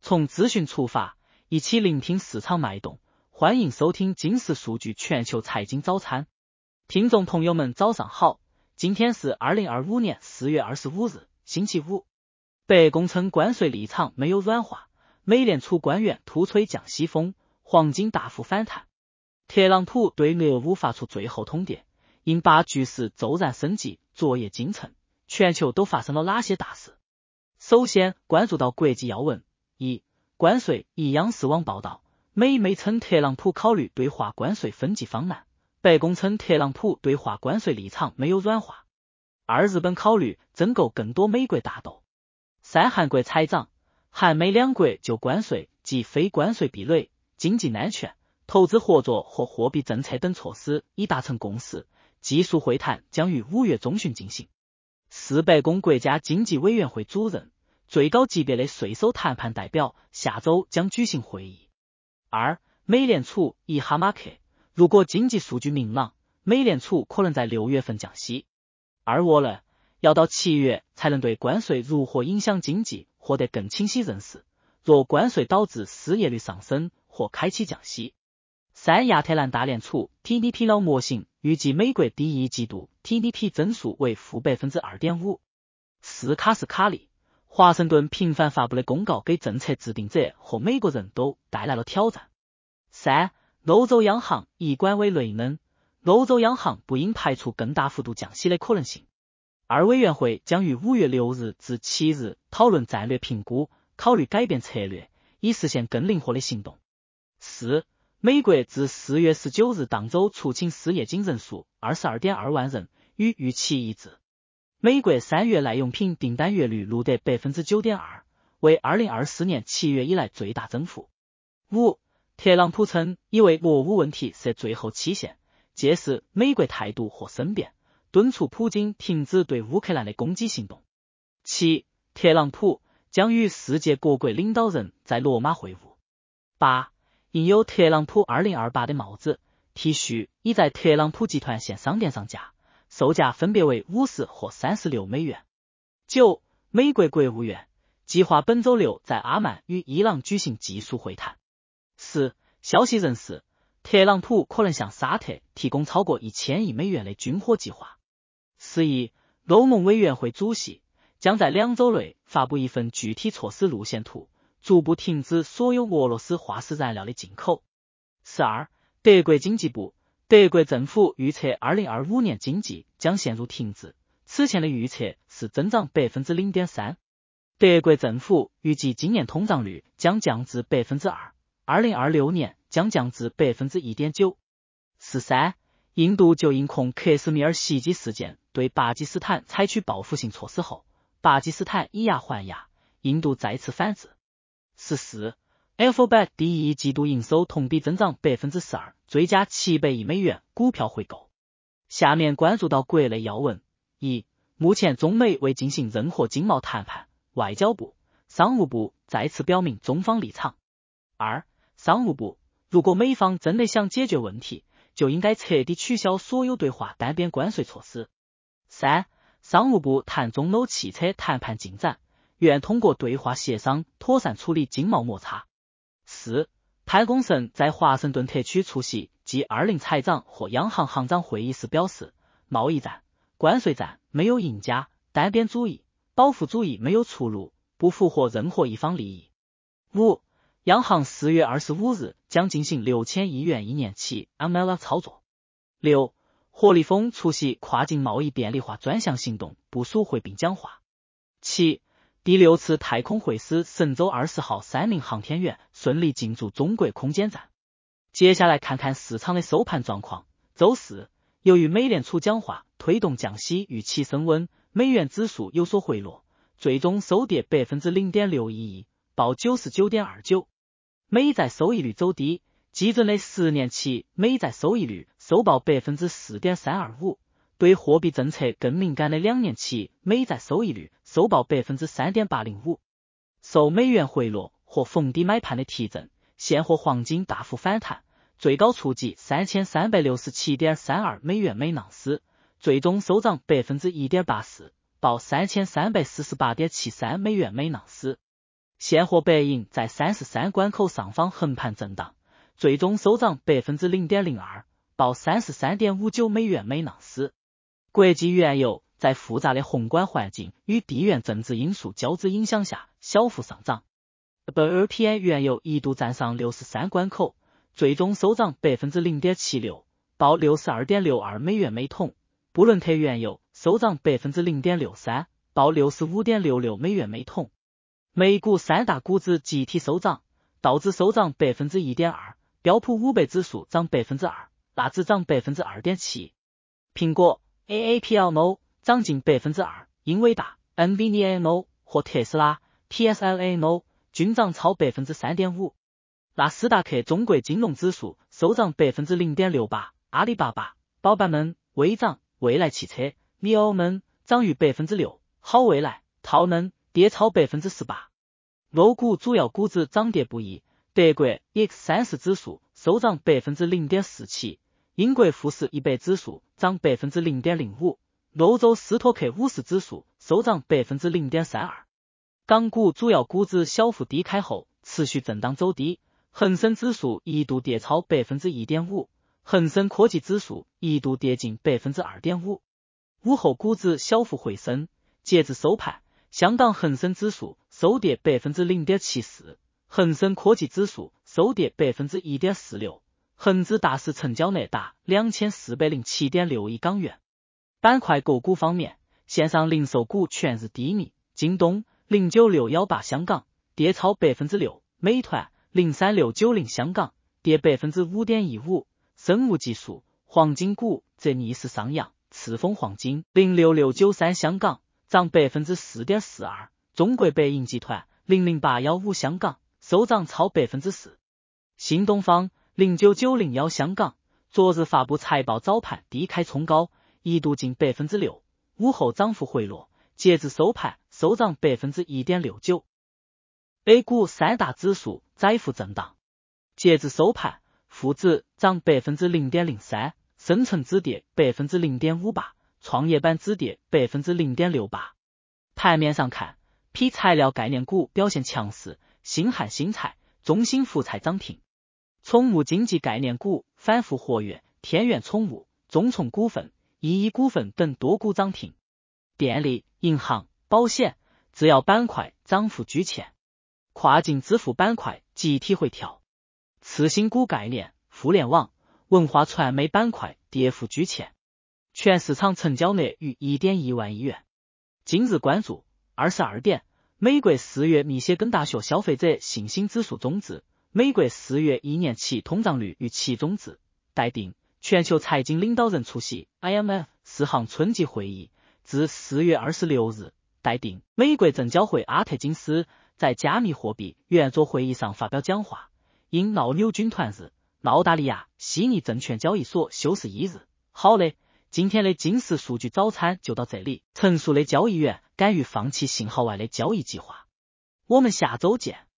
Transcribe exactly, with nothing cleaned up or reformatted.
从资讯出发，一起聆听市场脉动，欢迎收听金石数据全球财经早餐。听众朋友们早上好，今天是二零二五年四月二十五日，星期五。白宫称关税立场没有软化，美联储官员突吹降息风，黄金大幅反弹。特朗普对俄乌发出最后通牒，引发局势骤然升级，昨夜今晨，全球都发生了哪些大事？首先关注到国际要闻。一、关税。一央视网报道，美媒称特朗普考虑对华关税分级方案，白宫称特朗普对华关税立场没有软化。二、日本考虑增购更多美国大豆。三、韩国财长，韩美两国就关税及非关税壁垒、经济安全、投资合作和货币政策等措施已达成共识，技术会谈将于五月中旬进行。四、白宫国家经济委员会主任、最高级别的税收谈判代表下周将举行会议。二、美联储一哈马克，如果经济数据明朗，美联储可能在六月份降息。而我呢，要到七月才能对关税如何影响经济获得更清晰认识，若关税导致失业率上升或开启降息。三、亚特兰大联储 T D P 老模型预计美国第一季度 T D P 增速为负 百分之二点五。四、卡斯卡利，华盛顿频繁发布的公告给政策制定者和美国人都带来了挑战。三、欧洲央行一官委内能，欧洲央行不应排除更大幅度降息的可能性。二、委员会将于五月六日至七日讨论战略评估，考虑改变策略，以实现更灵活的行动。四、美国自四月十九日当周出勤失业金人数 二十二点二万人，与预期一致。美国三月耐用品订单月率录得 百分之九点二， 为二零二四年七月以来最大增幅。五、特朗普称已为俄乌问题设最后期限，届时美国态度或生变，敦促普京停止对乌克兰的攻击行动。七、特朗普将与世界各国领导人在罗马会晤。八、印有特朗普二零二八的帽子、T 恤已在特朗普集团线商店上架，售价分别为五十或三十六美元。九、美国国务院计划本周六在阿曼与伊朗举行技术会谈。十、消息人士，特朗普可能向沙特提供超过一千亿美元的军火计划。十一、欧盟委员会主席将在两周内发布一份具体措施路线图，逐步停止所有俄罗斯化石燃料的进口。十二、德国经济部，德国政府预测二零二五年经济将陷入停滞，此前的预测是增长 百分之零点三。德国政府预计今年通胀率将降至 百分之二， 二零二六年将降至 百分之一点九。十三、印度就因控克什米尔袭击事件对巴基斯坦采取报复性措施后，巴基斯坦以牙还牙，印度再次反制。十四、Alphabet 第一季度营收同比增长 百分之十二， 追加七百亿美元股票回购。下面关注到国内要闻。一、目前中美未进行任何经贸谈判，外交部、商务部再次表明中方立场。二、商务部，如果美方真的想解决问题，就应该彻底取消所有对华单边关税措施。三、商务部谈中欧汽车谈判进展，愿通过对话协商妥善处理经贸摩擦。四、潘功胜在华盛顿特区出席 G 二十 财长或央行行长会议时表示，贸易战、关税战没有赢家，单边主义、保护主义没有出路，不符合任何一方利益。五、央行四月二十五日将进行六千亿元一年期 M L F 操作。六、何立峰出席跨境贸易便利化专项行动部署会并讲话。七、第六次太空会师神舟二十号三名航天员顺利进驻中国空间站。接下来看看市场的收盘状况。周四，由于美联储讲话推动降息预期升温，美元指数有所回落，最终收跌 百分之零点六一， 报 九十九点二九。美债收益率走低，基准的十年期美债收益率收报 百分之四点三二五， 对货币政策更敏感的两年期美债收益率收报 百分之三点八零五。 受美元回落和逢低买盘的提振，现货黄金大幅反弹，最高触及 三千三百六十七点三二美元每盎司，最终收涨 百分之一点八四， 报 三千三百四十八点七三美元每盎司。 现货白银在三十三关口上方横盘震荡，最终收涨 百分之零点零二， 报 三十三点五九 美元每盎司。国际原油在复杂的宏观环境与地缘政治因素交织影响下小幅上涨。W T I 原油一度站上六十三关口，最终收涨 百分之零点七六， 报 六十二点六二 美元每桶。布伦特原油收涨 百分之零点六三， 报 六十五点六六 美元每桶。美股三大股指集体收涨，道指收涨 百分之一点二， 标普五百指数涨 百分之二， 纳指涨 百分之二点七。 苹果 A A P L N O 涨近 百分之二， 英伟达 Nvidia N O 和特斯拉 T S L A N O 均涨超 百分之三点五。 纳斯达克中国金融指数收涨 百分之零点六八， 阿里巴巴、宝板们微涨，蔚来汽车、尼欧们涨逾 百分之六， 好未来、套能跌超 百分之十八。 欧股主要股指涨跌不一，德国 E X 三十 指数收涨 百分之零点四七， 英国富时一百指数涨 百分之零点零五， 欧洲斯托克五十指数收涨 百分之零点三二。 港股主要股指小幅低开后持续震荡走低，恒生指数一度跌超 百分之一点五， 恒生科技指数一度跌近 百分之二点五。 午后股指小幅回升，截至收盘，香港恒生指数收跌 百分之零点七四， 恒生科技指数收跌 百分之一点四六， 恒指大市成交额达 两千四百零七点六亿港元。板块个股方面，线上零售股全日低迷，京东零九六一八香港跌超 百分之六， 美团零三六九零香港跌 百分之五点一五， 生物技术、黄金股则逆势上扬，赤峰黄金零六六九三香港涨 百分之四点四二， 中国白银集团零零八一五香港收涨超 百分之四。 新东方零九九零一香港昨日发布财报，早盘低开冲高，一度近 百分之六， 午后涨幅回落，截至收盘收涨 百分之一点六九。 A 股三大指数窄幅震荡，截至收盘，沪指涨 百分之零点零三， 深成指跌 百分之零点五八， 创业板指跌 百分之零点六八。 盘面上看，铍材料概念股表现强势，新汉新材、中兴福材涨停。宠物经济概念股反复活跃，天元宠物、中宠股份、一亿股份等多股涨停。电力、银行、保险、制药板块涨幅居前，跨境支付板块集体回调。次新股概念、互联网、文化传媒板块跌幅居前。全市场成交额逾 一点一万亿元。今日关注二十二点，美国四月密歇根大学消费者信心指数终值，美国四月一年期通胀率预期终值。待定，全球财经领导人出席 I M F 四行春季会议，至四月二十六日。待定，美国证交会阿特金斯在加密货币圆桌会议上发表讲话，因闹牛军团日，澳大利亚悉尼证券交易所休市一日。好嘞，今天的金石数据早餐就到这里。成熟的交易员敢于放弃信号外的交易计划，我们下周见。